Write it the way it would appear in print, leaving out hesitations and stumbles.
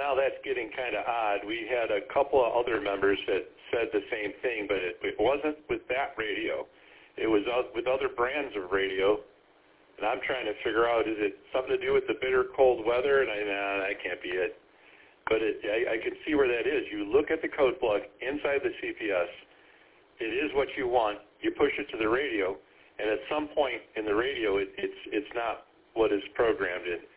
now that's getting kind of odd. We had a couple of other members that said the same thing, but it wasn't with that radio. It was with other brands of radio. And I'm trying to figure out, is it something to do with the bitter cold weather? And that can't be it. But I can see where that is. You look at the code plug inside the CPS. It is what you want. You push it to the radio, and at some point in the radio, it's not what is programmed.